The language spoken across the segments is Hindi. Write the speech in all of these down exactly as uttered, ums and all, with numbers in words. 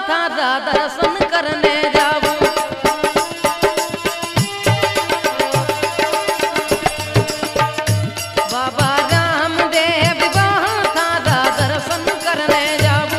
थारा दर्शन करने जाऊं। बाबा रामदेव वहाँ थारा दर्शन करने जाऊं।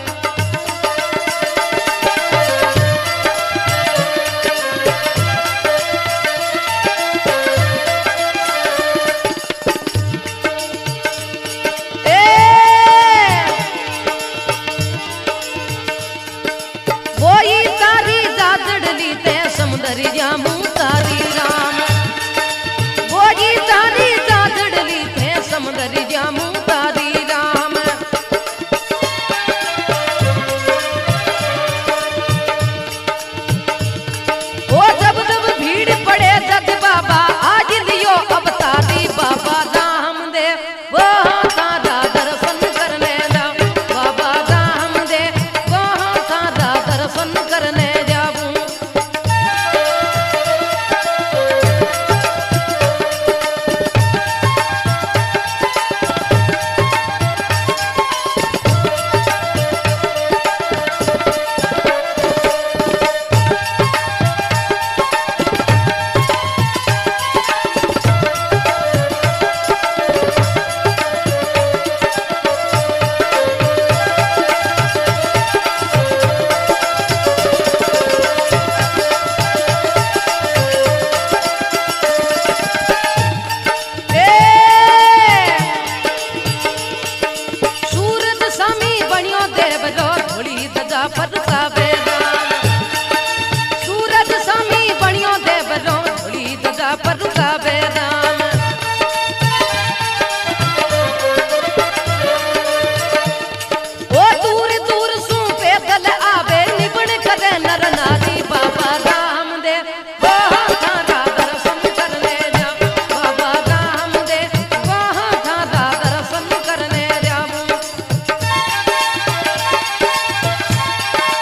समुदरी जामू तारी राम बोगी तारी जाजड़ली थे समुदरी जामू तारी राम। वो जब जब भीड़ पड़े जग बाबा आज लियो अवतारी बाबा रामदेव वो थारा दर्शन करने जाऊं। बाबा रामदेव वो थारा दर्शन करने जाऊं। सूरज स्वामी बणियो देवरो धोली दगा पर का बेराम। ओ दूर दूर सू पैदल आवे निबण करे नर नारी बाबा रामदेव वो थारा दर्शन करने जाऊं। बाबा रामदेव वो थारा दर्शन करने जाऊं।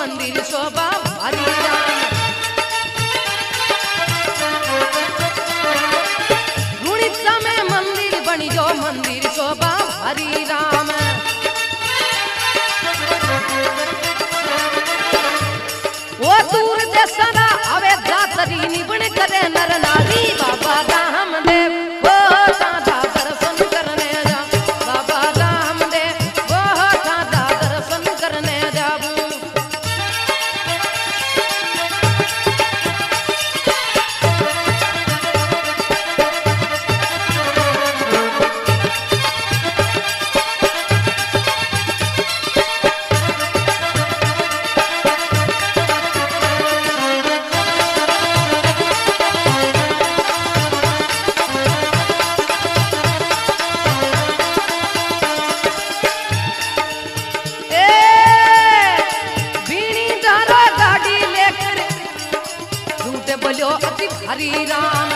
मंदिर शोभा हरि राम। रुणिता में मंदिर बनी जो मंदिर शोभा हरि राम। वो दूर देशना अवे जातरी निबण करे नर नारी बाबा रामदेव वो दादा दर्शन करने जा बाबा रामदेव वो दादा दर्शन करने जाबू। बोलो अति हरि राम।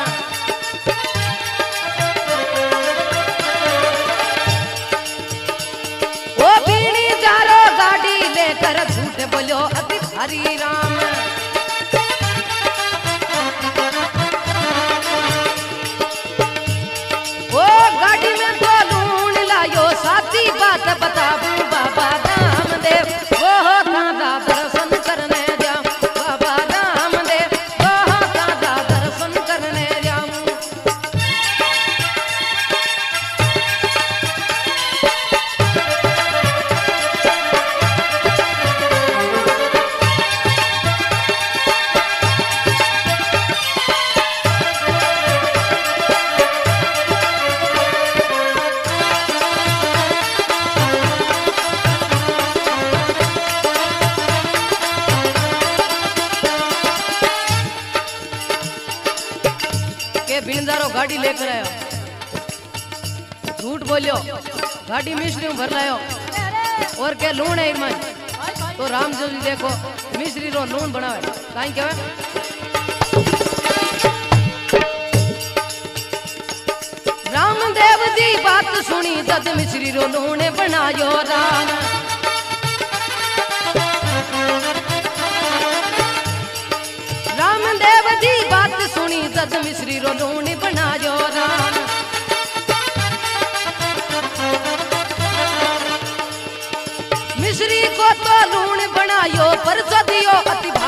ओ बीनी जारो गाड़ी लेकर झूठ बोलो अति हरि राम। ओ गाड़ी में तो लूण लायो साथी बात बताबू बाबा रामदेव वो दादा दर्शन करने जा बाबा रामदेव करने जाऊं। बिनदारो गाड़ी लेकर आयो झूठ बोलियो गाड़ी मिश्री भर लायो और के लूण है इरमान तो राम जी देखो मिश्री रो लूण बनावे काई कहवे रामदेव जी बात सुनी तद मिश्री रो लूण बनायो राम। रामदेव जी बात सुनी तद मिश्री रो लूण बनायो राम। मिश्री को तो लूण बनायो पर सदियो अति